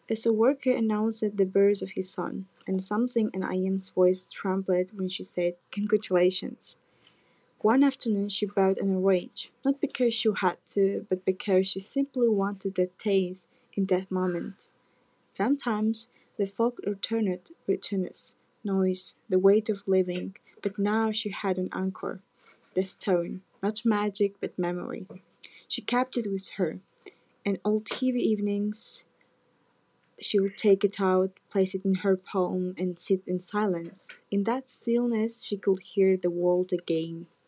As a worker announced the birth of his son, and something in Ayam's voice trembled when she said, "Congratulations." One afternoon she bowed in a rage, not because she had to, but because she simply wanted that taste in that moment. Sometimes the fog returned routines, noise, the weight of living, but now she had an anchor, the stone, not magic but memory. She kept it with her, and old TV evenings she would take it out, place it in her palm, and sit in silence. In that stillness she could hear the world again.